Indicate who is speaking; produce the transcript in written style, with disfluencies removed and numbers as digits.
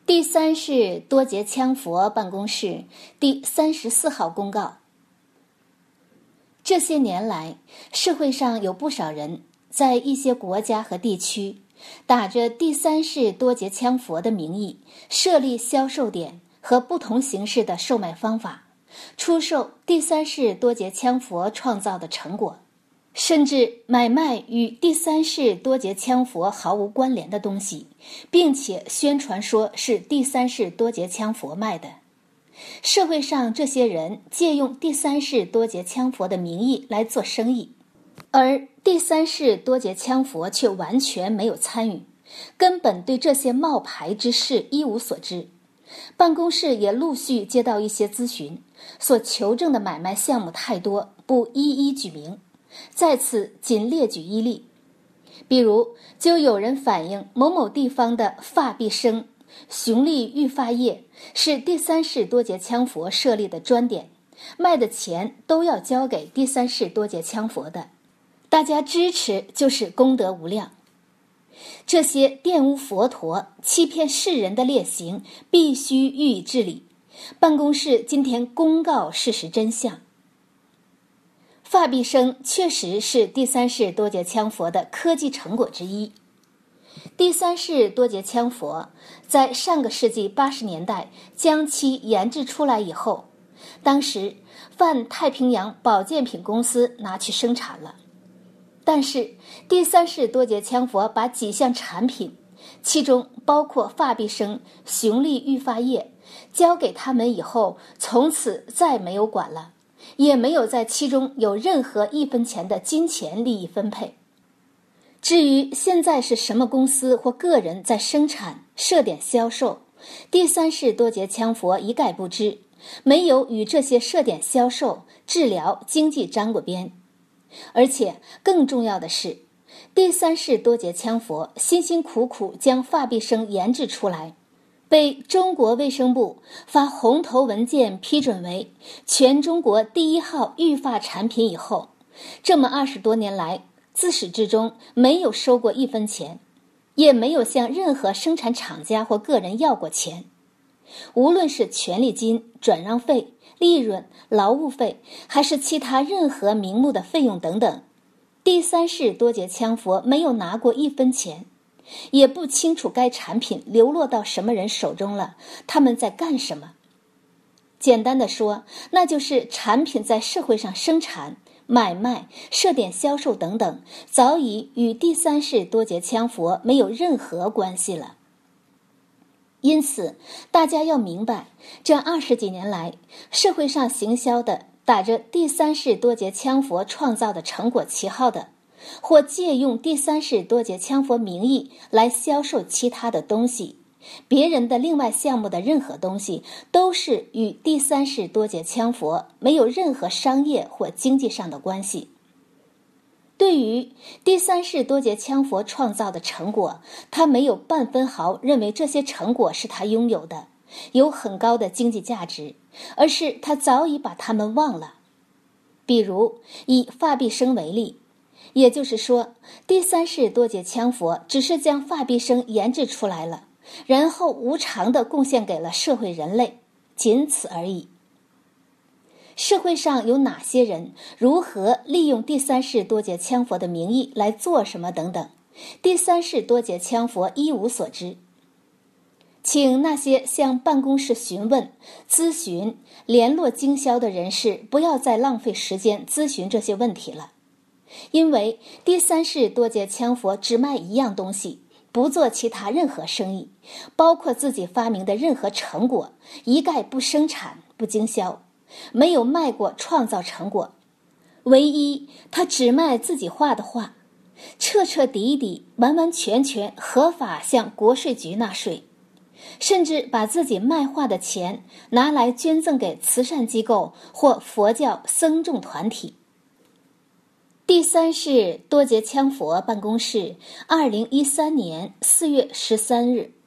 Speaker 1: 第三世多杰羌佛办公室第34号公告。这些年来，社会上有不少人在一些国家和地区打着第三世多杰羌佛的名义，设立销售点和不同形式的售卖方法，出售第三世多杰羌佛创造的成果，甚至买卖与第三世多杰羌佛毫无关联的东西，并且宣传说是第三世多杰羌佛卖的。社会上这些人借用第三世多杰羌佛的名义来做生意，而第三世多杰羌佛却完全没有参与，根本对这些冒牌之事一无所知。办公室也陆续接到一些咨询，所求证的买卖项目太多，不一一举名，在此仅列举一例。比如，就有人反映某某地方的发必生、雄力育发液是第三世多杰羌佛设立的专点，卖的钱都要交给第三世多杰羌佛的，大家支持就是功德无量。这些玷污佛陀、欺骗世人的劣行必须予以治理。办公室今天公告事实真相。发必生确实是第三世多杰羌佛的科技成果之一。第三世多杰羌佛在上个世纪80年代将其研制出来以后，当时泛太平洋保健品公司拿去生产了。但是第三世多杰羌佛把几项产品，其中包括发必生、雄力育发液，交给他们以后，从此再没有管了，也没有在其中有任何1分钱的金钱利益分配。至于现在是什么公司或个人在生产、设点销售，第三世多杰羌佛一概不知，没有与这些设点销售、治疗、经济沾过边。而且更重要的是，第三世多杰羌佛辛辛苦苦将发必生研制出来，被中国卫生部发红头文件批准为全中国第1号育发产品以后，这么20多年来，自始至终没有收过1分钱，也没有向任何生产厂家或个人要过钱。无论是权利金、转让费、利润、劳务费，还是其他任何名目的费用等等，第三世多杰羌佛没有拿过1分钱，也不清楚该产品流落到什么人手中了，他们在干什么。简单的说，那就是产品在社会上生产、买卖、设点销售等等，早已与第三世多杰羌佛没有任何关系了。因此，大家要明白，这20几年来，社会上行销的打着第三世多杰羌佛创造的成果旗号的，或借用第三世多杰羌佛名义来销售其他的东西，别人的另外项目的任何东西，都是与第三世多杰羌佛没有任何商业或经济上的关系。对于第三世多杰羌佛创造的成果，他没有半分毫认为这些成果是他拥有的，有很高的经济价值，而是他早已把它们忘了。比如以发必生为例，也就是说，第三世多杰羌佛只是将发必生研制出来了，然后无偿地贡献给了社会人类，仅此而已。社会上有哪些人如何利用第三世多杰羌佛的名义来做什么等等，第三世多杰羌佛一无所知。请那些向办公室询问、咨询、联络经销的人士不要再浪费时间咨询这些问题了，因为第三世多杰羌佛只卖一样东西，不做其他任何生意，包括自己发明的任何成果，一概不生产、不经销，没有卖过创造成果，唯一他只卖自己画的画，彻彻底底、完完全全合法向国税局纳税，甚至把自己卖画的钱拿来捐赠给慈善机构或佛教僧众团体。第三世多杰羌佛办公室2013年4月13日。